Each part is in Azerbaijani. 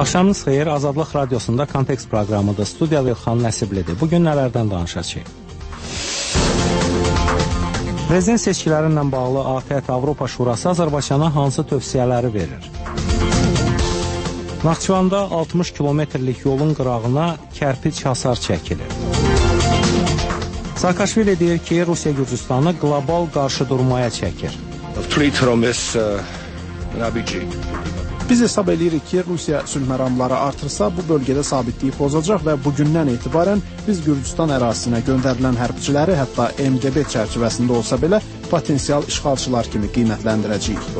Axşamınız xeyir, Azadlıq Radiosunda Kontekst proqramıdır. Studiyada İlxan Nəsiblidir. Bugün nələrdən danışacağıq? Prezident seçkiləri ilə bağlı ATƏT Avropa Şurası Azərbaycana hansı tövsiyələri verir? Naxçıvanda 60 kilometrlik yolun qırağına kərpiç hasar çəkilir. Saakashvili deyir ki, Rusiya Gürcüstanı qlobal qarşıdurmaya çəkir. Biz hesab edirik ki, Rusiya sülh məramları artırsa, bu bölgədə sabitliyi pozacaq və bugündən etibarən biz Gürcüstan ərazisinə göndərilən hərbçiləri hətta MDB çərçivəsində olsa belə potensial işğalçılar kimi qiymətləndirəcəyik.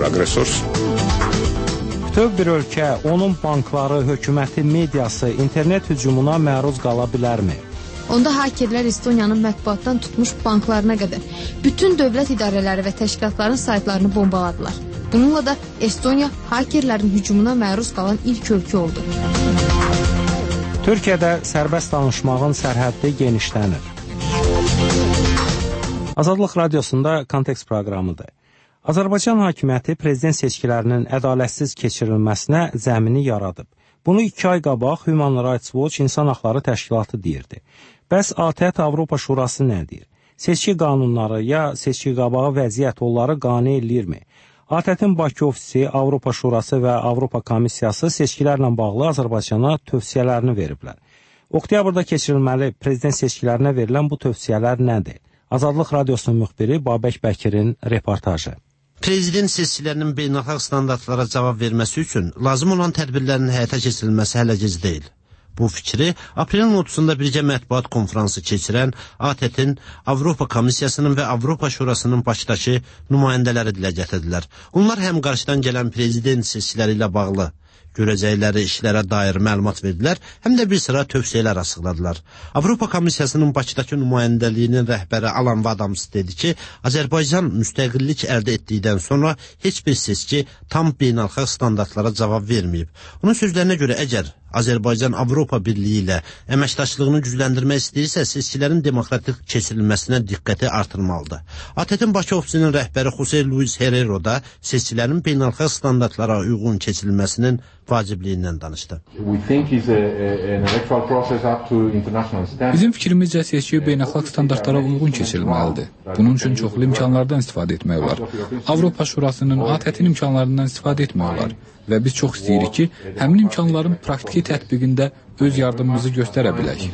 Bütöv bir ölkə, onun bankları, hökuməti, mediası internet hücumuna məruz qala bilərmi? Onda hakerlər Estoniyanın mətbuatdan tutmuş banklarına qədər bütün dövlət idarələri və təşkilatların saytlarını bombaladılar. Bununla da Estoniya hakerlərin hücumuna məruz qalan ilk ölkə oldu. Türkiyədə sərbəst danışmağın sərhəddi genişlənir. Azadlıq Radiosunda Kontekst proqramıdır. Azərbaycan hakimiyyəti prezident seçkilərinin ədalətsiz keçirilməsinə zəmini yaradıb. Bunu 2 ay qabaq Human Rights Watch İnsan Haqları Təşkilatı deyirdi. Bəs ATƏT Avropa Şurası nə deyir? Seçki qanunları ya seçki qabağı vəziyyət onları qane eləyirmi? ATƏT-in Bakı ofisi, Avropa Şurası və Avropa Komissiyası seçkilərlə bağlı Azərbaycana tövsiyələrini veriblər. Oktyabrda keçirilməli prezident seçkilərinə verilən bu tövsiyələr nədir? Azadlıq Radiosunun müxbiri Babək Bəkirin reportajı. Prezident seçkilərinin beynəlxalq standartlara cavab verməsi üçün lazım olan tədbirlərin həyata keçirilməsi hələ gec deyil. Bu fikri aprelin 30-da birgə mətbuat konfransı keçirən ATƏT-in, Avropa Komissiyasının və Avropa Şurasının Bakıdakı nümayəndələri dilə gətirdilər. Onlar həm qarşıdan gələn prezident seçkiləri ilə bağlı görəcəkləri işlərə dair məlumat verdilər, həm də bir sıra tövsiyələr açıqladılar. Avropa Komissiyasının Bakıdakı nümayəndəliyinin rəhbəri Alan Adams dedi ki, Azərbaycan müstəqillik əldə etdikdən sonra heç bir seçki tam beynəlxalq standartlara cavab verməyib. Onun sözlərinə görə əgər Azərbaycan Avropa Birliyi ilə əməkdaşlığını gücləndirmək istəyirsə, seçkilərin demokratik keçirilməsinə diqqəti artırmalıdır. ATƏT-in Bakı ofisinin rəhbəri Jose Luis Herrero da seçkilərin beynəlxalq standartlara uyğun keçirilməsinin vacibliyindən danışdı. Bizim fikrimizcə seçki beynəlxalq standartlara uyğun keçirilməlidir. Bunun üçün çoxlu imkanlardan istifadə etmək olar. Avropa Şurasının, ATƏT-in imkanlarından istifadə etmək olar. Və biz çox istəyirik ki, həmin imkanların praktiki tətbiqində öz yardımımızı göstərə bilək.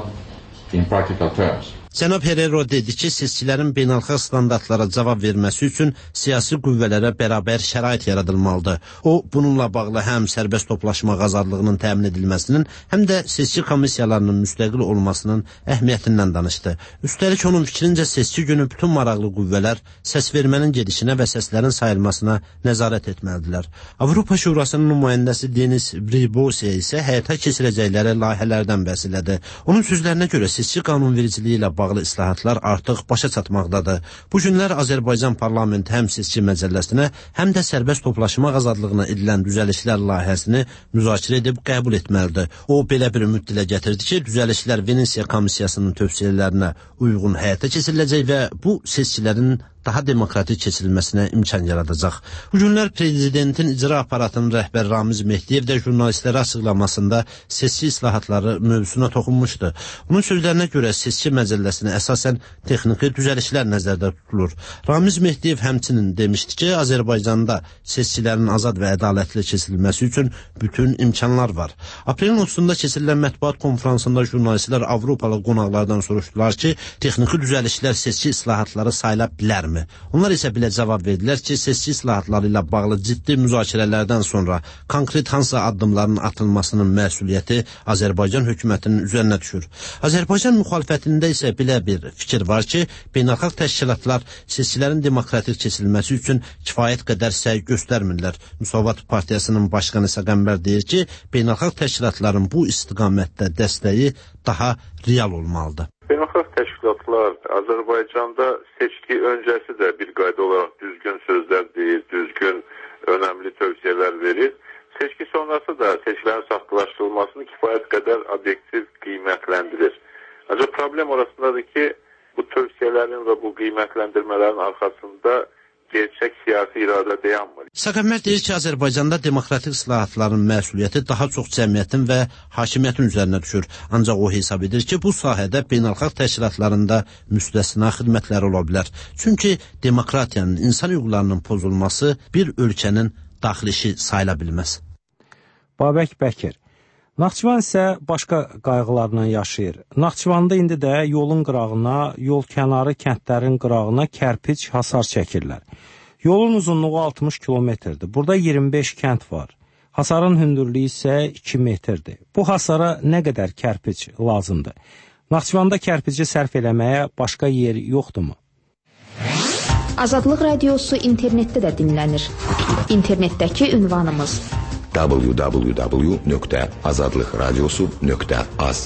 Cənab Herrero dedi ki, seçkilərin beynəlxalq standartlara cavab verməsi üçün siyasi qüvvələrə bərabər şərait yaradılmalıdır. O, bununla bağlı həm sərbəst toplaşma azadlığının təmin edilməsinin, həm də seçki komissiyalarının müstəqil olmasının əhəmiyyətindən danışdı. Üstəlik onun fikrincə seçki günü bütün maraqlı qüvvələr səsvermənin gedişinə və səslərin sayılmasına nəzarət etməlidirlər. Avropa Şurasının nümayəndəsi Denis Bribose isə həyata keçirəcəkləri layihələrdən bəhs elədi. Onun sözlərinə görə seçki qanunvericiliyi ilə bağlı islahatlar artıq başa çatmaqdadır. Bu günlər Azərbaycan parlamenti həm seçki məcəlləsinə, həm də sərbəst toplaşma azadlığına edilən düzəlişlər layihəsini müzakirə edib qəbul etməlidir. O, belə bir ümid dilə gətirdi ki, düzəlişlər Venesiya Komissiyasının tövsiyələrinə uyğun həyata keçiriləcək və bu seçkilərin daha demokratik keçirilməsinə imkan yaradacaq. Bu günlər prezidentin icra aparatının rəhbəri Ramiz Mehdiyev də jurnalistlərə açıqlamasında seçki islahatları mövzusuna toxunmuşdu. Onun sözlərinə görə seçki məcəlləsinə əsasən texniki düzəlişlər nəzərdə tutulur. Ramiz Mehdiyev həmçinin demişdi ki, Azərbaycanda seçkilərin azad və ədalətli keçirilməsi üçün bütün imkanlar var. Aprelin 30-da keçirilən mətbuat konfransında jurnalistlər Avropalı qonaqlardan soruşdular ki, texniki düzəlişlər seçki islahatları sayıla bilərmi? Onlar isə belə cavab verdilər ki, seçki islahatları ilə bağlı ciddi müzakirələrdən sonra konkret hansı addımların atılmasının məsuliyyəti Azərbaycan hökumətinin üzərinə düşür. Azərbaycan müxalifətində isə belə bir fikir var ki, beynəlxalq təşkilatlar seçkilərin demokratik keçirilməsi üçün kifayət qədər səy göstərmirlər. Müsavat Partiyasının başqanı isə Qəmbər deyir ki, beynəlxalq təşkilatların bu istiqamətdə dəstəyi daha real olmalıdır. Beynəlxalq təşkilatlar Azərbaycanda seçki öncəsi də bir qayda olaraq düzgün sözlər deyir, düzgün önəmli tövsiyələr verir. Seçki sonrası da seçkilərin saxtalaşdırılmasını kifayət qədər obyektiv qiymətləndirir. Ancaq problem orasındadır ki, bu tövsiyələrin və bu qiymətləndirmələrin arxasında gerçək siyasi iradə dayanmır. Səqəmər deyir ki, Azərbaycanda demokratik islahatların məsuliyyəti daha çox cəmiyyətin və hakimiyyətin üzərinə düşür. Ancaq o hesab edir ki, bu sahədə beynəlxalq təşkilatlarında müstəsna xidmətləri ola bilər. Çünki demokratiyanın, insan hüquqlarının pozulması bir ölkənin daxili işi sayıla bilməz. Babək Bəkir. Naxçıvan isə başqa qayğılarla yaşayır. Naxçıvanda indi də yolun qırağına, yol kənarı kəndlərin qırağına kərpic hasar çəkirlər. Yolun uzunluğu 60 kilometrdir. Burada 25 kənd var. Hasarın hündürlüyü isə 2 metrdir. Bu hasara nə qədər kərpic lazımdır? Naxçıvanda kərpici sərf eləməyə başqa yer yoxdurmu? Azadlıq radiosu internetdə də dinlənir. İnternetdəki ünvanımız www.azadlıqradiosu.az.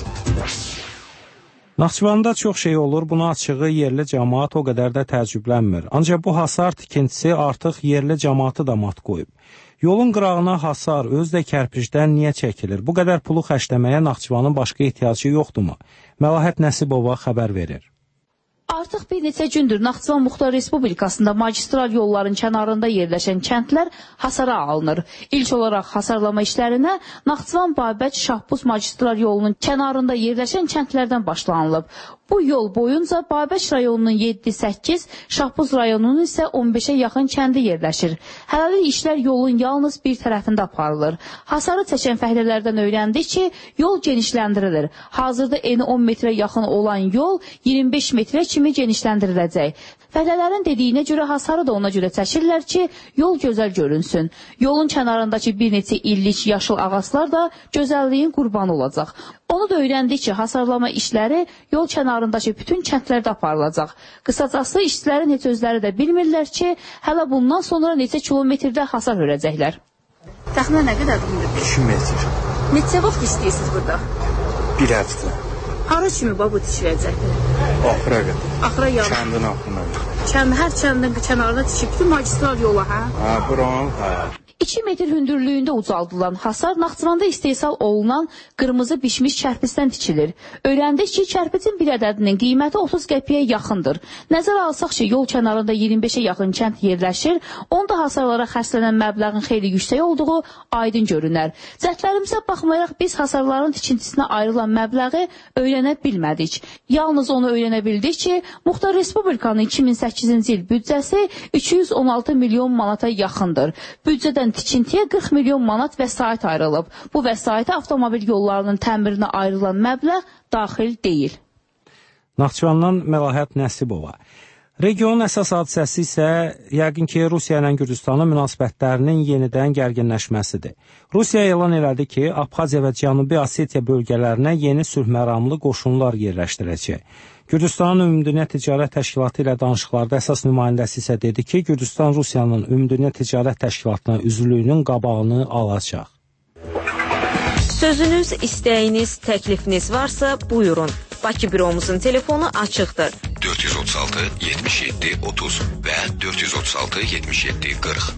Naxçıvanda çox şey olur, buna açığı yerli cəmaat o qədər də təəccüblənmir. Ancaq bu hasar tikintisi artıq yerli cəmaatı da mat qoyub. Yolun qırağına hasar öz də kərpicdən niyə çəkilir? Bu qədər pulu xərcləməyə Naxçıvanın başqa ehtiyacı yoxdurmu? Məlahət Nəsibova xəbər verir. Artıq bir neçə gündür Naxçıvan Muxtar Respublikasında magistral yolların kənarında yerləşən kəndlər hasara alınır. İlk olaraq hasarlama işlərinə Naxçıvan Babət Şahbuz magistral yolunun kənarında yerləşən kəndlərdən başlanılıb. Bu yol boyunca Babək rayonunun 7-8, Şahbuz rayonunun isə 15-ə yaxın kəndi yerləşir. Hələlik işlər yolun yalnız bir tərəfində aparılır. Hasarı çəkən fəhlələrdən öyrəndik ki, yol genişləndirilir. Hazırda eni 10 metrə yaxın olan yol 25 metrə kimi genişləndiriləcək. Fəhlələrin dediyinə görə hasarı da ona görə çəkirlər ki, yol gözəl görünsün. Yolun kənarındakı bir neçə illik yaşıl ağaclar da gözəlliyin qurbanı olacaq. Onu da öyrəndik ki, hasarlama işləri yol kənarındakı bütün kəndlərdə aparılacaq. Qısacası işçilərin heç özləri də bilmirlər ki, hələ bundan sonra neçə kilometrdə hasar hörəcəklər. Təxminən nə qədər hündür? 2 metr. Neçə vaxt istəyirsiniz burada? Bir həftə. Hara kimi bu tikiləcəkdir? Axıra qədər. Axıra yanı. Kəndin axırına qədər. Hər kəndin kənarına tikib, bütün magistral yola, hə? Hə, buranın, hə. 2 metr hündürlüyündə ucaldılan hasar Naxçıvanda istehsal olunan qırmızı bişmiş kərpicdən tikilir. Öyrəndik ki, kərpicin bir ədədinin qiyməti 30 qəpiyə yaxındır. Nəzərə alsaq ki, yol kənarında 25-ə yaxın kənd yerləşir, onda hasarlara xərclənən məbləğin xeyli yüksək olduğu aydın görünər. Cəhdlərimizə baxmayaraq biz hasarların tikintisinə ayrılan məbləği öyrənə bilmədik. Yalnız onu öyrənə bildik ki, Muxtar Respublikanın 2008-ci il büdcəsi 216 milyon manata yaxındır. Büdcədən tikintiyə 40 milyon manat vəsait ayrılıb. Bu vəsaitə avtomobil yollarının təmirinə ayrılan məbləğ daxil deyil. Naxçıvandan Məlahət Nəsibova. Regionun əsas hadisəsi isə yəqin ki, Rusiya ilə Gürcüstanın münasibətlərinin yenidən gərginləşməsidir. Rusiya elan elədi ki, Abxaziya və Cənubi Osetiya bölgələrinə yeni sülhməramlı qoşunlar yerləşdirəcək. Gürcüstanın Ümumdünya Ticarət Təşkilatı ilə danışıqlarda əsas nümayəndəsi isə dedi ki, Gürcüstan Rusiyanın Ümumdünya Ticarət Təşkilatına üzvlüyünün qabağını alacaq. Sözünüz, istəyiniz, təklifiniz varsa buyurun. Bakı büromuzun telefonu açıqdır. 436 77 30 və 436 77 40.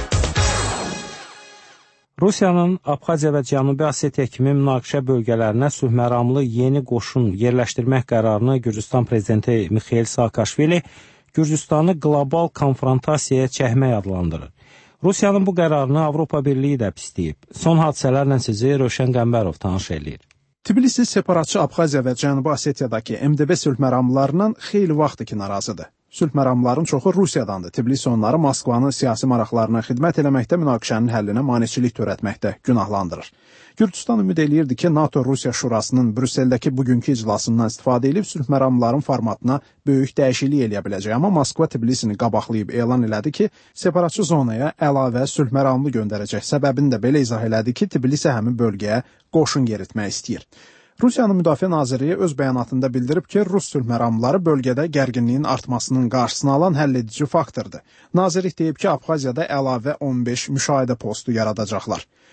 Rusiyanın Abxaziya və Cənubi Osetiya kimi münaqişə bölgələrinə sülhməramlı yeni qoşun yerləşdirmək qərarını Gürcüstan prezidenti Mixail Saakashvili Gürcüstanı qlobal konfrontasiyaya çəkmək adlandırır. Rusiyanın bu qərarını Avropa Birliyi də pisləyib. Son hadisələrlə sizi Rövşən Qəmbərov tanış eləyir. Tbilisi separatçı Abxaziya və Cənubi Osetiyadakı MDB sülhməramlarından xeyli vaxtdır ki, narazıdır. Sülhməramların çoxu Rusiyadandır. Tbilisi onları Moskvanın siyasi maraqlarına xidmət eləməkdə, münaqişənin həllinə maneçilik törətməkdə günahlandırır. Gürcüstan ümid eləyirdi ki, NATO-Rusiya Şurasının Brüsseldəki bugünkü iclasından istifadə edib sülhməramların formatına böyük dəyişiklik eləyə biləcək. Amma Moskva Tbilisini qabaqlayıb elan elədi ki, separatçı zonaya əlavə sülhməramlı göndərəcək. Səbəbini də belə izah elədi ki, Tbilisi həmin bölgəyə qoşun yeritmək istəyir. Rusiyanın Müdafiə Nazirliyi öz bəyanatında bildirib ki, Rus sülhməramları bölgədə gərginliyin artmasının qarşısını alan həlledici faktordur. Nazirlik deyib ki, Abxaziyada əlavə 15 müşahidə postu yaradacaqlar.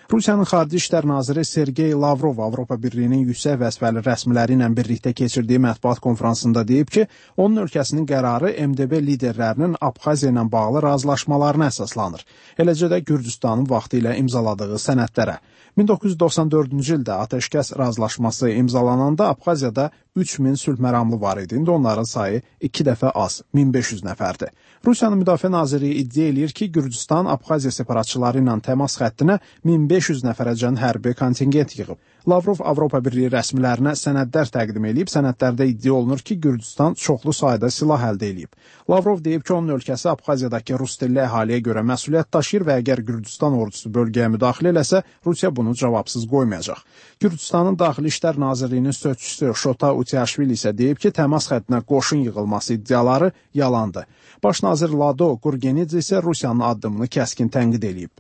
Rusiyanın Xarici İşlər naziri Sergey Lavrov Avropa Birliyinin yüksək vəzifəli rəsmiləri ilə birlikdə keçirdiyi mətbuat konfransında deyib ki, onun ölkəsinin qərarı MDB liderlərinin Abxaziya ilə bağlı razılaşmalarına əsaslanır. Eləcə də Gürcüstanın vaxtı ilə imzaladığı sənədlərə. 1994-cü ildə atəşkəs razılaşması imzalananda Abxaziyada 3000 sülh məramlı var idi. İndi onların sayı 2 dəfə az, 1500 nəfərdir. Rusiyanın Müdafiə Nazirliyi iddia eləyir ki, Gürcüstan Abxaziya separatçıları ilə təmas xəttinə 1500 nəfərəcən hərbi kontingent yığıb. Lavrov Avropa Birliyi rəsmilərinə sənədlər təqdim edib. Sənədlərdə iddia olunur ki, Gürcüstan çoxlu sayda silah əldə edib. Lavrov deyib ki, onun ölkəsi Abxaziyadakı rus dilli əhaliyə görə məsuliyyət daşıyır və əgər Gürcüstan ordusu bölgəyə müdaxilə eləsə, Rusiya bunu cavabsız qoymayacaq. Gürcüstanın Daxili İşlər Nazirliyinin sözçüsü Şota Utiaşvili isə deyib ki, təmas xəttinə qoşun yığılması iddiaları yalandır. Baş nazir Lado Gurgenidze isə Rusiyanın addımını kəskin tənqid edib.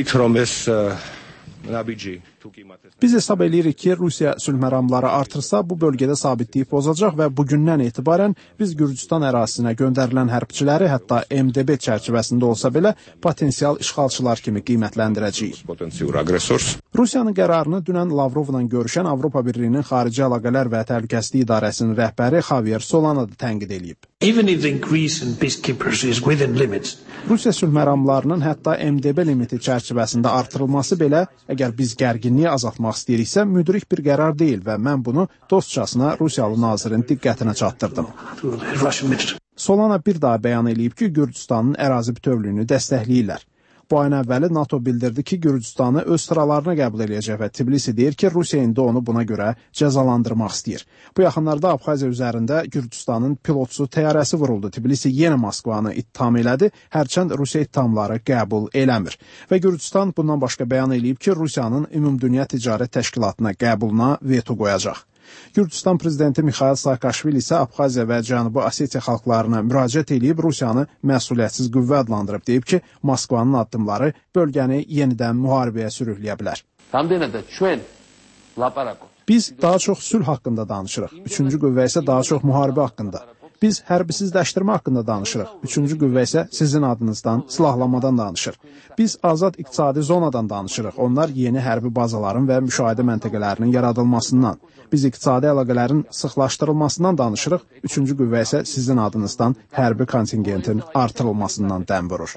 Biz hesab edirik ki, Rusiya sülh məramları artırsa, bu bölgədə sabitliyi pozacaq və bugündən etibarən biz Gürcüstan ərazisinə göndərilən hərbçiləri hətta MDB çərçivəsində olsa belə potensial işğalçılar kimi qiymətləndirəcəyik. Rusiyanın qərarını dünən Lavrovla görüşən Avropa Birliyinin Xarici Əlaqələr və Təhlükəsizlik İdarəsinin rəhbəri Javier Solana da tənqid edib. Rusiya sülh məramlarının hətta MDB limiti çərçivəsində artırılması belə, əgər biz gərginliyi azaltmaq istəyiriksə, müdrik bir qərar deyil və mən bunu dostcasına Rusiyalı nazirin diqqətinə çatdırdım. Solana bir daha bəyan edib ki, Gürcüstanın ərazi bütövlüyünü dəstəkləyirlər. Bu ayın əvvəli NATO bildirdi ki, Gürcüstanı öz sıralarına qəbul edəcək və Tbilisi deyir ki, Rusiya indi onu buna görə cəzalandırmaq istəyir. Bu yaxınlarda Abxaziya üzərində Gürcüstanın pilotsuz təyyarəsi vuruldu. Tbilisi yenə Moskvanı ittiham elədi, hərçənd Rusiya ittihamları qəbul eləmir. Və Gürcüstan bundan başqa bəyan edib ki, Rusiyanın Ümumdünya Ticarət Təşkilatına qəbuluna veto qoyacaq. Gürcüstan prezidenti Mikhail Saakashvili isə Abxaziya və Cənubi Osetiya xalqlarına müraciət edib Rusiyanı məsuliyyətsiz qüvvə adlandırıb, deyib ki, Moskvanın addımları bölgəni yenidən müharibəyə sürükləyə bilər. Biz daha çox sülh haqqında danışırıq. Üçüncü qüvvə isə daha çox müharibə haqqında. Biz hərbisizləşdirmə haqqında danışırıq. Üçüncü qüvvə isə sizin adınızdan silahlanmadan danışır. Biz azad iqtisadi zonadan danışırıq. Onlar yeni hərbi bazaların və müşahidə məntəqələrinin yaradılmasından. Biz iqtisadi əlaqələrin sıxlaşdırılmasından danışırıq. Üçüncü qüvvə isə sizin adınızdan hərbi kontingentin artırılmasından dəm vurur.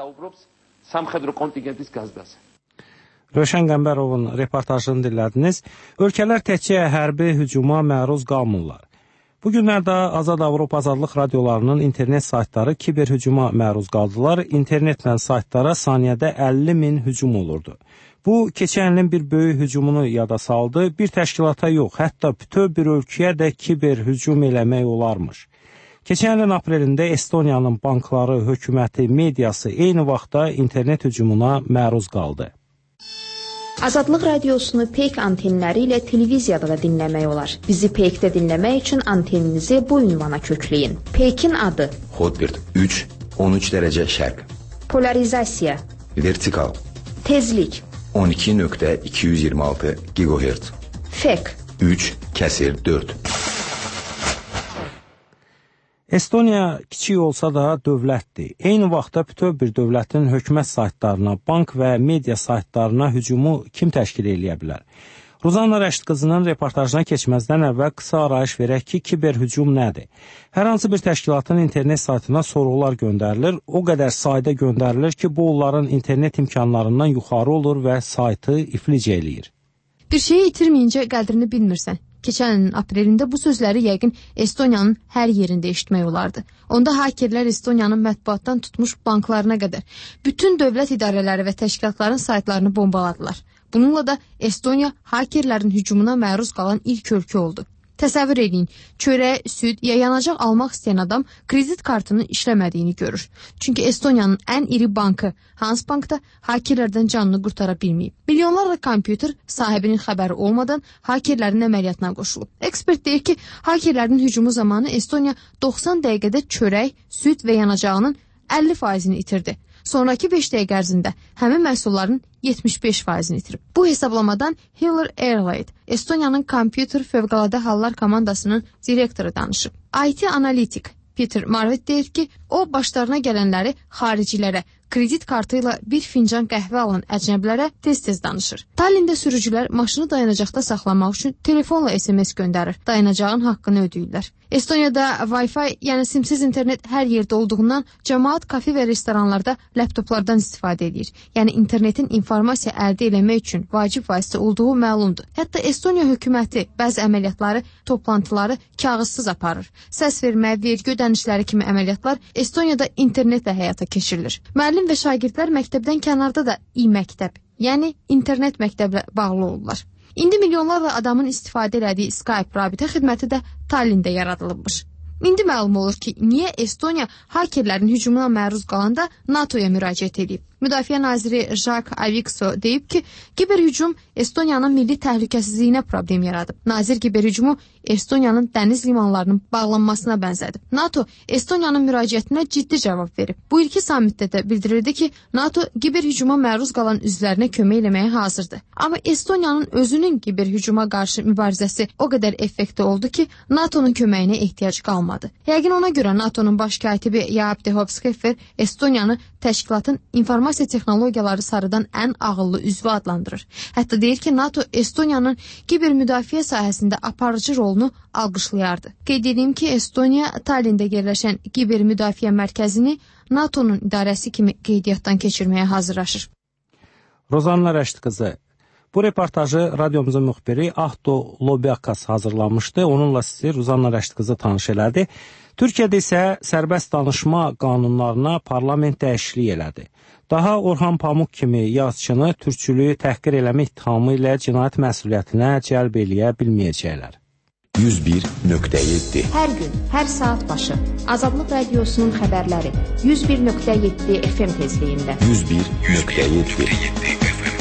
Rövşən Qəmbərovun reportajını dinlədiniz. Ölkələr təkcə hərbi hücuma məruz qalmırlar. Bu günlərdə Azad Avropa Azadlıq radiolarının internet saytları kiber hücuma məruz qaldılar. İnternetlə saytlara saniyədə 50 min hücum olurdu. Bu, keçən ilin bir böyük hücumunu yada saldı. Bir təşkilata yox, hətta bütöv bir ölkəyə də kiber hücum eləmək olarmış. Keçən ilin aprelində Estoniyanın bankları, hökuməti, mediası eyni vaxtda internet hücumuna məruz qaldı. Azadlıq radiosunu Peyk antenləri ilə televiziyada da dinləmək olar. Bizi Peykdə dinləmək üçün anteninizi bu ünvana kökləyin. Peykin adı: Hotbird 3, 13 dərəcə şərq. Polarizasiya: Vertikal. Tezlik: 12.226 GHz. Fek: 3/4. Estoniya kiçik olsa da dövlətdir. Eyni vaxtda bütöv bir dövlətin hökumət saytlarına, bank və media saytlarına hücumu kim təşkil edə bilər? Ruzanna Rəşid qızının reportajına keçməzdən əvvəl qısa arayış verək ki, kiber hücum nədir? Hər hansı bir təşkilatın internet saytına sorğular göndərilir, o qədər sayda göndərilir ki, bu onların internet imkanlarından yuxarı olur və saytı iflic eləyir. Bir şeyi itirməyincə qədrini bilmirsən. Keçən ilin aprelində bu sözləri yəqin Estoniyanın hər yerində eşitmək olardı. Onda hakerlər Estoniyanın mətbuatdan tutmuş banklarına qədər bütün dövlət idarələri və təşkilatların saytlarını bombaladılar. Bununla da Estoniya hakerlərin hücumuna məruz qalan ilk ölkə oldu. Təsəvvür edin, çörək, süd ya yanacaq almaq istəyən adam kredit kartının işləmədiyini görür. Çünki Estoniyanın ən iri bankı Handelsbank da hakerlərdən canını qurtara bilməyib. Milyonlarla kompüter sahibinin xəbəri olmadan hakerlərin əməliyyatına qoşulub. Ekspert deyir ki, hakerlərin hücumu zamanı Estoniya 90 dəqiqədə çörək, süd və yanacağının 50%-ni itirdi. Sonraki 5 dəqiqə ərzində həmin məhsulların 75%-ni itirib. Bu hesablamadan Hiller Erlaid, Estoniyanın kompüter fövqəladə hallar komandasının direktoru danışıb. IT analitik Peter Marvet deyir ki, o başlarına gələnləri xaricilərə kredit kartı ilə bir fincan qəhvə alan əcnəbilərə tez-tez danışır. Tallində sürücülər maşını dayanacaqda saxlamaq üçün telefonla SMS göndərir, dayanacağın haqqını ödəyirlər. Estoniyada Wi-Fi, yəni simsiz internet hər yerdə olduğundan cəmaət kafe və restoranlarda laptoplardan istifadə edir. Yəni internetin informasiya əldə etmək üçün vacib vasitə olduğu məlumdur. Hətta Estoniya hökuməti bəzi əməliyyatları, toplantıları kağızsız aparır. Səs vermə, vergi ödənişləri kimi əməliyyatlar Estoniyada internetlə həyata keçirilir. Müəllim və şagirdlər məktəbdən kənarda da e-məktəb, yəni internet məktəblə bağlı olurlar. İndi milyonlarla adamın istifadə elədiyi Skype rabitə xidməti də Tallində yaradılmış. İndi məlum olur ki, niyə Estoniya hakerlərin hücumuna məruz qalanda NATO-ya müraciət edib. Müdafiə naziri Jacques Avikso deyib ki, kiberhücum Estoniyanın milli təhlükəsizliyinə problem yaradıb. Nazir kiberhücumu Estoniyanın dəniz limanlarının bağlanmasına bənzədib. NATO Estoniyanın müraciətinə ciddi cavab verib. Bu ilki sammitdə də bildirildi ki, NATO kiberhücuma məruz qalan üzvlərinə kömək eləməyə hazırdır. Amma Estoniyanın özünün kiberhücuma qarşı mübarizəsi o qədər effektiv oldu ki, NATO'nun köməyinə ehtiyac qalmadı. Yəqin ona görə NATO'nun baş katibi Jaap de Hoop-Scheffer Estoniyanı təşkilatın informasiya texnologiyaları sarıdan ən ağıllı üzvü adlandırır. Hətta deyir ki, NATO Estoniyanın kiber müdafiə sahəsində aparıcı rolunu alqışlayardı. Qeyd edeyim ki, Estoniya Tallində yerləşən kiber müdafiə mərkəzini NATO'nun idarəsi kimi qeydiyyatdan keçirməyə hazırlaşır. Rozanna Rəşid qızı, bu reportajı radyomuzun müxbiri Ahto Lobyakas hazırlamışdı. Onunla sizi Rozanna Rəşid qızı tanış elədi. Türkiyədə isə sərbəst danışma qanunlarına parlament dəyişiklik elədi. Daha Orhan Pamuk kimi yazıçını türkçülüyü təhqir eləmə ittihamı ilə cinayət məsuliyyətinə cəlb eləyə bilməyəcəklər. 101.7 Hər gün, hər saat başı Azadlıq Radiosunun xəbərləri 101.7 FM tezliyində. 101.7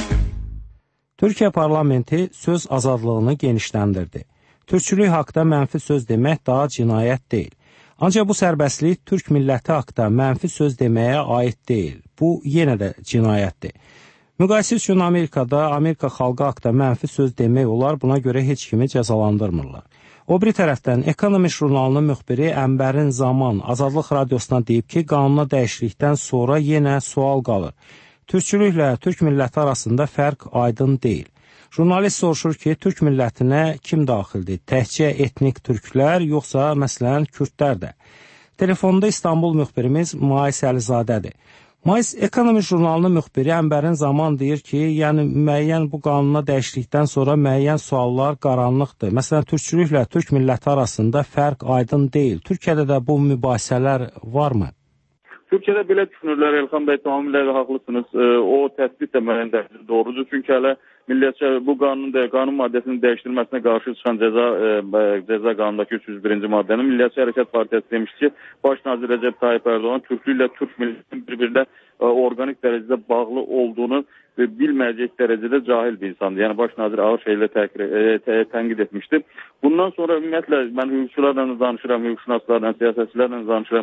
Türkiyə parlamenti söz azadlığını genişləndirdi. Türkçülük haqda mənfi söz demək daha cinayət deyil. Ancaq bu sərbəstlik Türk milləti haqda mənfi söz deməyə aid deyil. Bu yenə də cinayətdir. Müqayisə üçün Amerikada Amerika xalqı haqda mənfi söz demək olar, buna görə heç kimi cəzalandırmırlar. O biri tərəfdən Economist jurnalının müxbiri Ənbərin Zaman Azadlıq Radiosuna deyib ki, qanuna dəyişiklikdən sonra yenə sual qalır. Türkçülüklə Türk milləti arasında fərq aydın deyil. Jurnalist soruşur ki, Türk millətinə kim daxildir? Təkcə etnik türklər, yoxsa məsələn kürdlər də? Telefonda İstanbul müxbirimiz Mais Əlizadədir. Mais, Ekonomi jurnalının müxbiri Ənbərin Zaman deyir ki, yəni müəyyən bu qanuna dəyişiklikdən sonra müəyyən suallar qaranlıqdır. Məsələn, türkçülüklə Türk milləti arasında fərq aydın deyil. Türkiyədə də bu mübahisələr varmı? Türkiyədə belə düşünürlər, Elxan bəy, tamamilə haqlısınız. O təsbit də müəyyən dərəcədə doğrudur. Çünki hələ Millətçi bu qanun maddəsinin dəyişdirilməsinə qarşı çıxan cəza qanundakı 301-ci maddənin Millətçi Hərəkat Partiyası demiş ki, Baş nazir Rəcəb Tayyip Ərdoğan türklüklə Türk millətinin bir-birinə orqanik dərəcədə bağlı olduğunu bilməyəcək dərəcədə cahil bir insandır. Yəni, baş nazir ağır şeylə tənqid etmişdi. Bundan sonra ümumiyyətlə mən hüquqçularla danışıram, hüquqşünaslarla, siyasətçilərlə danışıram.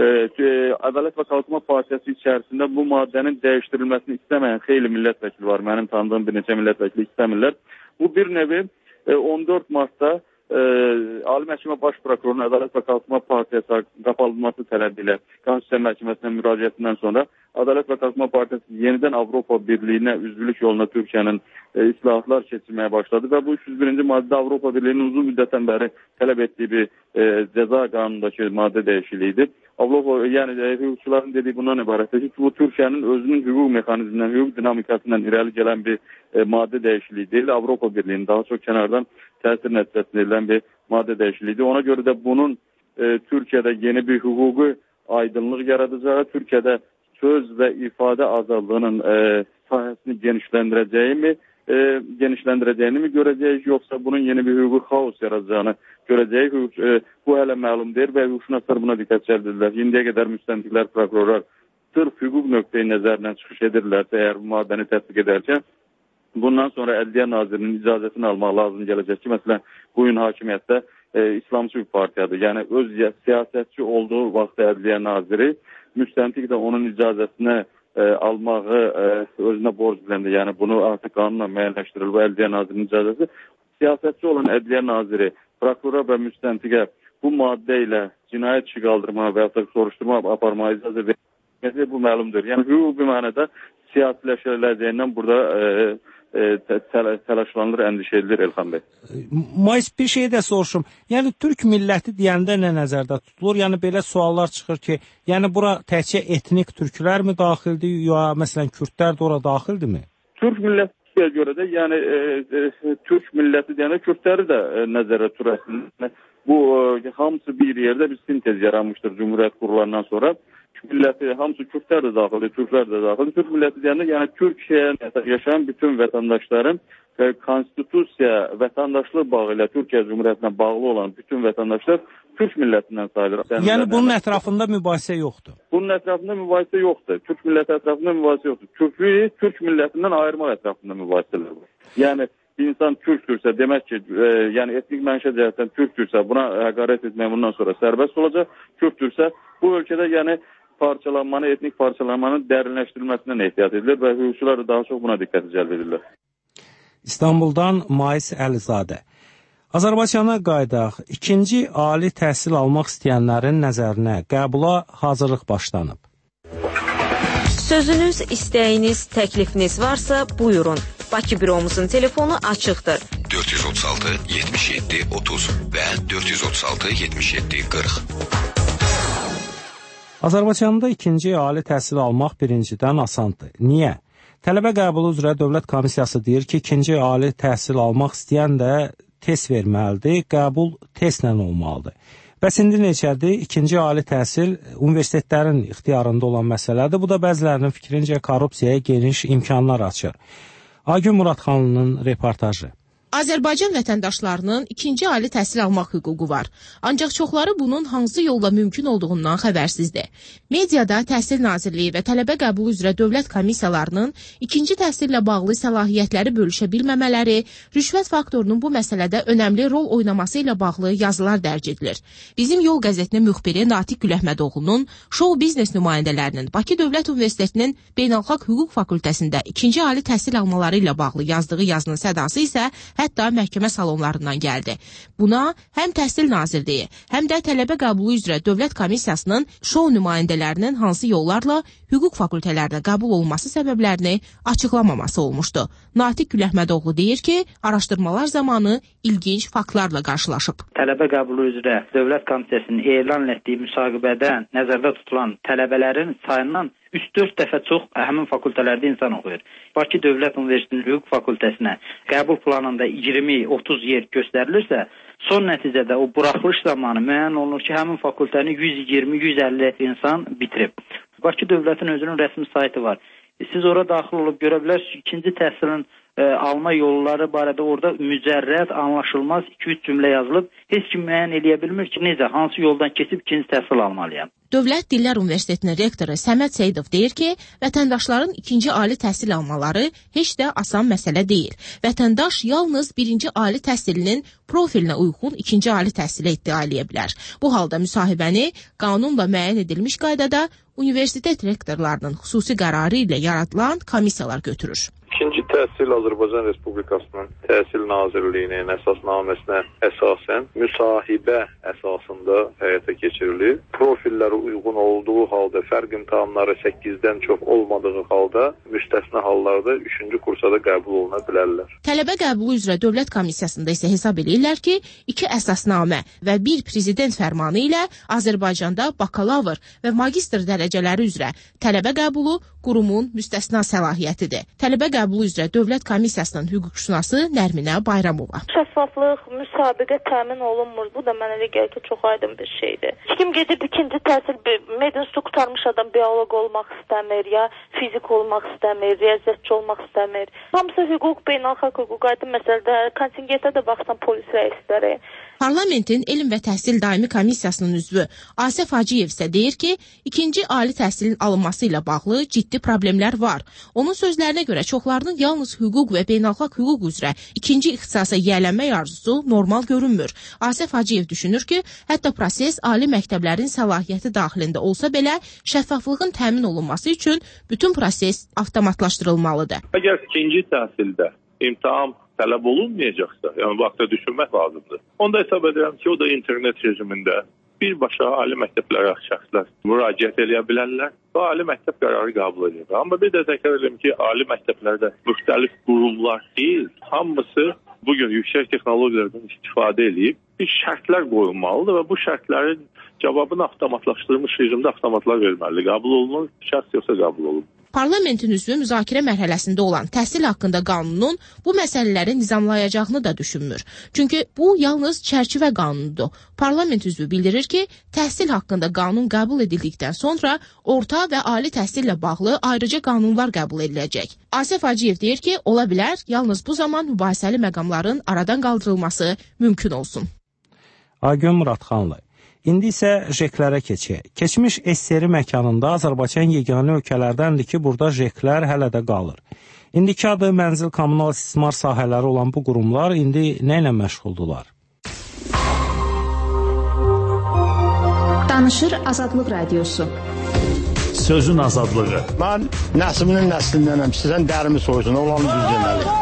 Ədalət və Qalxınma Partiyası içərisində bu maddənin dəyişdirilməsini istəməyən xeyli millət vəkili var. Mənim tanıdığım bir neçə millət vəkili istəmirlər. Bu bir nevi 14 martda Ali Məhkəmə Baş Prokurorunun Ədalət və Qalxınma Partiyası qapalınması tələbi ilə Konstitusiya Məhkəməsinə müraciətindən sonra Ədalət və Qalxınma Partiyası yenidən Avropa Birliyinə üzvlük yoluna Türkiyənin islahatlar keçirməyə başladı və bu 301-ci maddə Avropa Birliyinin uzun müddətdən bəri tələb etdiyi bir cəza qanunundakı maddə dəyişikliyidir. Yəni hüquqçuların dediyi bundan ibarətdir ki, bu Türkiyənin özünün hüquq mexanizmindən, hüquq dinamikasından irəli gələn bir maddə dəyişikliyi deyil. Avropa Birliyinin daha çox kənardan təsir nəticəsində edilən bir maddə dəyişikliyidir. Ona görə də bunun Türkiyədə yeni bir hüquqi aydınlıq yaradacağı, Türkiyədə söz və ifadə azadlığının sahəsini genişləndirəcəyini mi görəcəyik, yoxsa bunun yeni bir hüquqi xaos yaradacağını görəcəyik. Bu hələ məlum deyil və hüquqşünaslar buna diqqət çəkdirlər. İndiyə qədər müstəntiqlər, prokurorlar sırf hüquq nöqteyi nəzərindən çıxış edirlərsə, əgər bu maddəni tətbiq edərkən, bundan sonra Ədliyyə Nazirinin icazəsini almaq lazım gələcək ki, məsələn, bu gün hakimiyyətdə İslamçı bir partiyadır. Yəni, öz siyasətçi olduğu vaxtda Ədliyyə Naziri, müstəntiq də onun icazəsini almağı özünə borc biləndə, yəni bunu artıq qanunla müəyyənləşdirilir bu Ədliyyə Nazirinin icazəsi. Siyasətçi olan Ədliyyə Naziri, prokurora və müstəntiqə bu maddə ilə cinayət işi qaldırmağa və ya soruşturma aparmağa icazə verir etməsi bu məlumdur. Yəni hüquq bir mənada siyasiləşdiriləcəyindən burada təlaşlanır, əndişə edilir Elxan bəy. Mais bir şey də soruşum. Yəni Türk milləti deyəndə nə nəzərdə tutulur? Yəni belə suallar çıxır ki, yəni bura təkcə etnik türklər mi daxildir, ya məsələn kürdlər də ora daxildirmi? Türk millətinə görə də, yəni Türk milləti deyəndə kürdləri də nəzərdə tutulur. Bu hamısı bir yerdə bir sintez yaranmışdır Cumhuriyyət qurulandan sonra. Milləti, hamısı kürdlər də daxildir, türklər də daxildir. Türk milləti deyəndə, yəni Türkiyədə yaşayan bütün vətəndaşların və konstitusiya vətəndaşlıq bağı ilə Türkiyə Cumhuriyyətinə bağlı olan bütün vətəndaşlar Türk millətindən sayılır. Yəni bunun ətrafında mübahisə yoxdur. Bunun ətrafında mübahisə yoxdur. Türk milləti ətrafında mübahisə yoxdur. Türklüyü Türk millətindən ayırmaq ətrafında mübahisələr var. Yəni bir insan türkdürsə, demək ki, yəni etnik mənşə cəhətdən türkdürsə, buna həqarət etmək bundan sonra sərbəst olacaq. Kürdürsə, bu ölkədə yəni parçalanmanı, etnik parçalanmanın dərinləşdirilməsindən ehtiyat edilir və hüquqçular daha çox buna diqqəti cəlb edirlər. İstanbuldan Mais Əlizadə. Azərbaycana qayıdaq. İkinci ali təhsil almaq istəyənlərin nəzərinə qəbula hazırlıq başlanıb. Sözünüz, istəyiniz, təklifiniz varsa buyurun. Bakı büromuzun telefonu açıqdır. 436 77 30 və 436 77 40. Azərbaycanda ikinci ali təhsil almaq birincidən asandır. Niyə? Tələbə qəbulu üzrə Dövlət Komissiyası deyir ki, ikinci ali təhsil almaq istəyən də test verməlidir, qəbul testlə olmalıdır. Bəs indi necədir? İkinci ali təhsil universitetlərin ixtiyarında olan məsələdir. Bu da bəzilərinin fikrincə korrupsiyaya geniş imkanlar açır. Agün Muradxanlının reportajı. Azərbaycan vətəndaşlarının ikinci ali təhsil almaq hüququ var. Ancaq çoxları bunun hansı yolla mümkün olduğundan xəbərsizdir. Mediada Təhsil Nazirliyi və tələbə qəbulu üzrə dövlət komissiyalarının ikinci təhsillə bağlı səlahiyyətləri bölüşə bilməmələri, rüşvət faktorunun bu məsələdə önəmli rol oynaması ilə bağlı yazılar dərc edilir. Bizim Yol qəzetinin müxbiri Natiq Güləhmədoğlu'nun show biznes nümayəndələrinin Bakı Dövlət Universitetinin Beynəlxalq Hüquq Fakültəsində ikinci ali təhsil almaları ilə bağlı yazdığı yazının sədası isə hətta məhkəmə salonlarından gəldi. Buna həm Təhsil Nazirliyi, həm də tələbə qəbulu üzrə Dövlət Komissiyasının show nümayəndələrinin hansı yollarla hüquq fakültələrdə qəbul olması səbəblərini açıqlamaması olmuşdu. Natiq Güləhmədoğlu deyir ki, araşdırmalar zamanı ilginc faktlarla qarşılaşıb. Tələbə qəbulu üzrə Dövlət Komissiyasının elan etdiyi müsahibədə nəzərdə tutulan tələbələrin sayından 3-4 dəfə çox həmin fakültələrdə insan oxuyur. Bakı Dövlət Universitetinin Hüquq Fakültəsinə qəbul planında 20-30 yer göstərilirsə, son nəticədə o buraxılış zamanı müəyyən olunur ki, həmin fakültəni 120-150 insan bitirib. Bakı Dövlətin özünün rəsmi saytı var. Siz ora daxil olub görə bilərsiniz, ikinci təhsilin alma yolları barədə orada mücərrəd, anlaşılmaz 2-3 cümlə yazılıb. Heç kim müəyyən eləyə bilmir ki, necə, hansı yoldan keçib ikinci təhsil almalıyam. Dövlət Dillər Universitetinin rektoru Səməd Seyidov deyir ki, vətəndaşların ikinci ali təhsil almaları heç də asan məsələ deyil. Vətəndaş yalnız birinci ali təhsilinin profilinə uyğun ikinci ali təhsilə iddia edə bilər. Bu halda müsahibəni qanunla müəyyən edilmiş qaydada universitet rektorlarının xüsusi qərarı ilə yaradılan komissiyalar götürür. İkinci təhsil Azərbaycan Respublikasının Təhsil Nazirliyinin əsasnaməsinə əsasən müsahibə əsasında həyata keçirilir. Profilləri uyğun olduğu halda, fərq imtahanları 8-dən çox olmadığı halda müstəsna hallarda 3-cü kursa da qəbul oluna bilərlər. Tələbə qəbulu üzrə Dövlət Komissiyasında isə hesab edirlər ki, 2 əsasnamə və 1 prezident fərmanı ilə Azərbaycanda bakalavr və magistr dərəcələri üzrə tələbə qəbulu qurumun müstəsna səlahiyyətidir. Tələbə qəbulu üzrə Dövlət Komissiyasının hüquqşünası Nərminə Bayramova. Şəffaflıq, müsabiqə təmin olunmur. Bu da mənə elə gəlir ki, çox aydın bir şeydir. Kim gedib ikinci təhsil, medinstu qutarmış adam bioloq olmaq istəmir, ya fizik olmaq istəmir, riyaziyyatçı olmaq istəmir. Hamısı hüquq, beynəlxalq hüquq aydın məsələdə. Kontingentə də baxsan polis rəisləri. Parlamentin Elm və Təhsil Daimi Komissiyasının üzvü Asəf Hacıyev isə deyir ki, ikinci ali təhsilin alınması ilə bağlı ciddi problemlər var. Onun sözlərinə görə çoxlarının yalnız hüquq və beynəlxalq hüquq üzrə ikinci ixtisasa yiyələnmək arzusu normal görünmür. Asəf Hacıyev düşünür ki, hətta proses ali məktəblərin səlahiyyəti daxilində olsa belə şəffaflığın təmin olunması üçün bütün proses avtomatlaşdırılmalıdır. Əgər ikinci təhsildə imtahan tələb olunmayacaqsa, yəni vaxta düşünmək lazımdır. Onda hesab edirəm ki, o da internet rejimində birbaşa ali məktəblərə şəxslər müraciət edə bilərlər və ali məktəb qərarı qəbul edir. Amma bir də təkrar edirəm ki, ali məktəblərdə müxtəlif qurumlar deyil, hamısı bugün yüksək texnologiyalardan istifadə edib bir şərtlər qoyulmalıdır və bu şərtlərin cavabını avtomatlaşdırılmış rejimdə avtomatlar verməlidir. Qəbul olunur, şəxs yoxsa qəbul olunur. Parlamentin üzvü müzakirə mərhələsində olan təhsil haqqında qanunun bu məsələləri nizamlayacağını da düşünmür. Çünki bu yalnız çərçivə qanunudur. Parlament üzvü bildirir ki, təhsil haqqında qanun qəbul edildikdən sonra orta və ali təhsillə bağlı ayrıca qanunlar qəbul ediləcək. Asif Hacıyev deyir ki, ola bilər, yalnız bu zaman mübahisəli məqamların aradan qaldırılması mümkün olsun. Aygün Muradxanlı. İndi isə JEK-lərə keçək. Keçmiş SSR məkanında Azərbaycan yeganə ölkələrdəndir ki, burada JEK-lər hələ də qalır. İndiki adı mənzil kommunal istismar sahələri olan bu qurumlar indi nə ilə məşğuldular? Danışır Azadlıq Radiosu. Sözün azadlığı. Mən nəslinin nəslindənəm. Sizdən dərimi soysun, olanı düz deməli.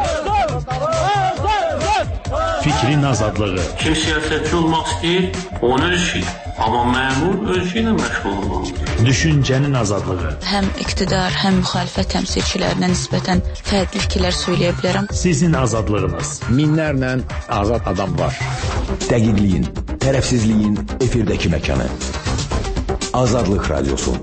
Fikrin azadlığı. Kim siyasətçi olmaq istəyir, onu ölçür. Amma məmur ölçü ilə məşğul olmalıdır. Düşüncənin azadlığı. Həm iqtidar, həm müxalifət təmsilçilərinə nisbətən fərqli fikirlər söyləyə bilərəm. Sizin azadlığınız. Minlərlə azad adam var. Dəqiqliyin, tərəfsizliyin efirdəki məkanı. Azadlıq Radiosu.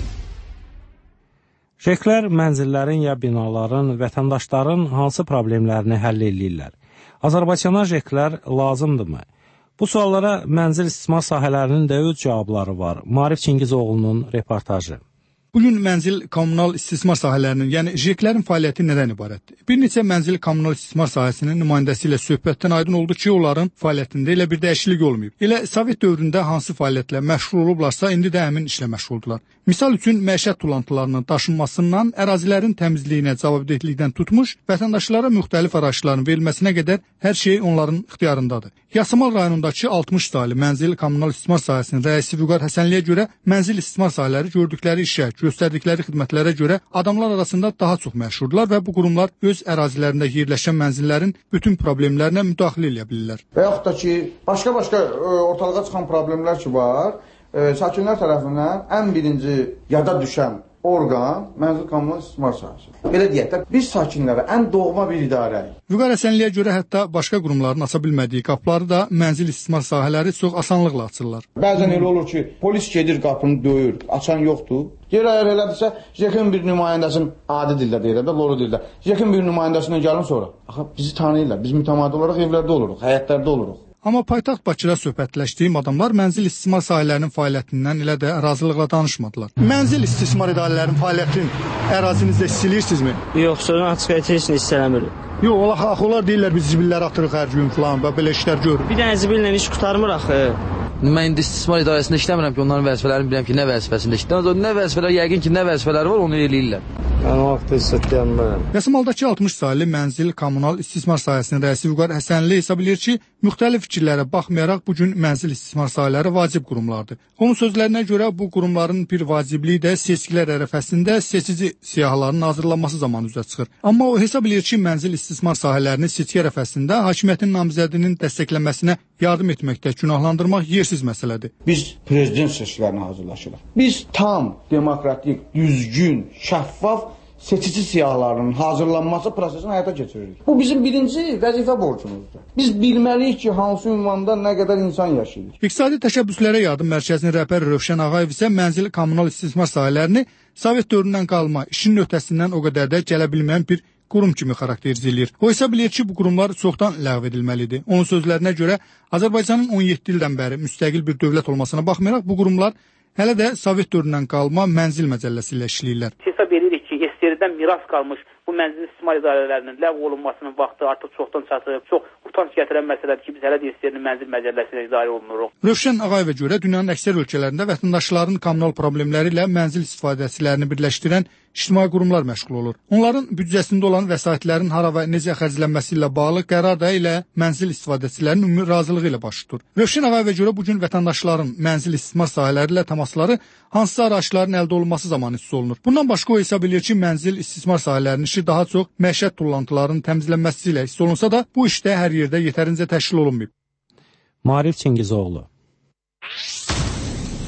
JEK-lər mənzillərin ya binaların, vətəndaşların hansı problemlərini həll edirlər? Azərbaycana JEK-lər lazımdırmı? Bu suallara mənzil istismar sahələrinin də öz cavabları var. Maarif Çingizoğlu'nun reportajı. Bugün mənzil kommunal istismar sahələrinin, yəni JEK-lərin fəaliyyəti nədən ibarətdir? Bir neçə mənzil kommunal istismar sahəsinin nümayəndəsi ilə söhbətdən aydın oldu ki, onların fəaliyyətində elə bir dəyişiklik olmayıb. Elə Sovet dövründə hansı fəaliyyətlə məşğul olublarsa, indi də həmin işlə məşğuldurlar. Misal üçün, məişət tullantılarının daşınmasından, ərazilərin təmizliyinə, cavabdehlikdən tutmuş, vətəndaşlara müxtəlif araçların verilməsinə qədər hər şey onların ixtiyarındadır. Yasamal rayonundakı 60 saylı mənzil kommunal istismar sahəsinin rəisi Vüqar Həsənliyə görə mənzil istismar sahələri gördükləri işə, göstərdikləri xidmətlərə görə adamlar arasında daha çox məşhurdular və bu qurumlar öz ərazilərində yerləşən mənzillərin bütün problemlərinə müdaxilə edə bilirlər. Və yaxud da ki, başqa ortalığa çıxan problemlər ki var, sakinlər tərəfindən ən birinci yada düşən orqan mənzil kommunal istismar sahəsi. Belə deyək də, biz sakinlərə ən doğma bir idarəyik. Vüqar Həsənliyə görə hətta başqa qurumların aça bilmədiyi qapıları da mənzil istismar sahələri çox asanlıqla açırlar. Bəzən elə olur ki, polis gedir qapını döyür, açan yoxdur. Əgər elədirsə, JEK-in bir nümayəndəsinin adi dildə deyirlər də, loru dildə. JEK-in bir nümayəndəsindən gəlin sonra. Axı, bizi tanıyırlar, biz mütəmadi olaraq evlərdə oluruq, həyətlərdə oluruq. Amma paytaxt Bakıda söhbətləşdiyim adamlar mənzil istismar sahələrinin fəaliyyətindən elə də razılıqla danışmadılar. Mənzil istismar idarələrinin fəaliyyətini ərazinizdə istəyirsinizmi? Yox, sözün açıq heç hiss eləmirik. Yox, onlar deyirlər biz zibilləri atırıq hər gün falan və belə işlər görürük. Bir dənə zibillə iş qurtarmır axı. Mən indi istismar idarəsində işləmirəm ki, onların vəzifələrini bilirəm ki, nə vəzifəsində işləyirlər. Nə vəzifələr, yəqin ki, nə vəzifələri var, onu eləyirlər. Mən o vaxt hissətlənmirəm. Yasamaldakı 60 saylı mənzil kommunal istismar sahəsinin rəisi Vüqar Həsənli hesab edir ki, müxtəlif fikirlərə baxmayaraq bu gün mənzil istismar sahələri vacib qurumlardır. Onun sözlərinə görə bu qurumların bir vacibliyi də seçkilər ərəfəsində seçici siyahıların hazırlanması zamanı üzə çıxır. Amma o hesab edir ki, mənzil istismar sahələrini seçki ərəfəsində hakimiyyətin namizədinin dəstəkləməsinə yardım etməkdə günahlandırmaq yersiz məsələdir. Biz prezident seçkilərini hazırlaşırıq. Biz tam demokratik, düzgün, şəffaf seçici siyahılarının hazırlanması prosesini həyata keçiririk. Bu bizim birinci vəzifə borcumuzdur. Biz bilməliyik ki, hansı ünvanda nə qədər insan yaşayır. İqtisadi təşəbbüslərə yardım mərkəzinin rəhbəri Rövşən Ağayev isə mənzil kommunal istismar sahələrini Sovet dövründən qalma, işin öhdəsindən o qədər də gələ bilməyən bir qurum kimi xarakterizləyir. O hesab edir ki, bu qurumlar çoxdan ləğv edilməlidir. Onun sözlərinə görə Azərbaycanın 17 ildən bəri müstəqil bir dövlət olmasına baxmayaraq bu qurumlar hələ də Sovet dövründən qalma mənzil məcəlləsi ilə işləyirlər. Hesab edirik ki, SSR-dən miras qalmış bu mənzil istismar idarələrinin ləğv olunmasının vaxtı artıq çoxdan çatıb. Çox utanç gətirən məsələdir ki, biz hələ də SSR-nin mənzil məcəlləsi ilə idarə olunuruq. Rövşən Ağayevə görə dünyanın əksər ölkələrində vətəndaşların kommunal problemləri ilə mənzil istifadəçilərini birləşdirən ictimai qurumlar məşğul olur. Onların büdcəsində olan vəsaitlərin hara və necə xərclənməsi ilə bağlı qərar da ilə mənzil istifadəçilərinin ümumi razılığı ilə baş tutur. Rövşən Ağayevə görə bu gün vətəndaşların mənzil istismar sahələri ilə təmasları hansısa araçların əldə olunması zamanı hiss olunur. Bundan başqa o hesab edir ki, mənzil istismar sahələrinin işi daha çox məişət tullantılarının təmizlənməsi ilə hiss olunsa da, bu işdə hər yerdə yetərincə təşkil olunmayıb. Maarif Çingizoğlu.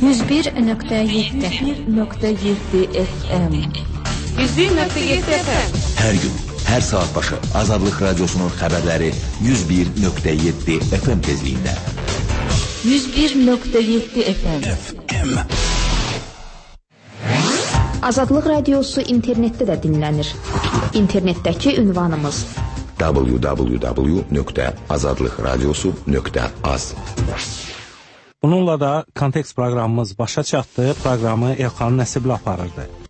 101.7 FM 101.7 FM. Hər gün, hər saat başı Azadlıq Radiosunun xəbərləri 101.7 FM tezliyində. 101.7 FM. Azadlıq Radiosu internetdə də dinlənir. İnternetdəki ünvanımız www.azadlıqradiosu.az. Bununla da Kontekst proqramımız başa çatdı. Proqramı Elxan Nəsibli aparırdı.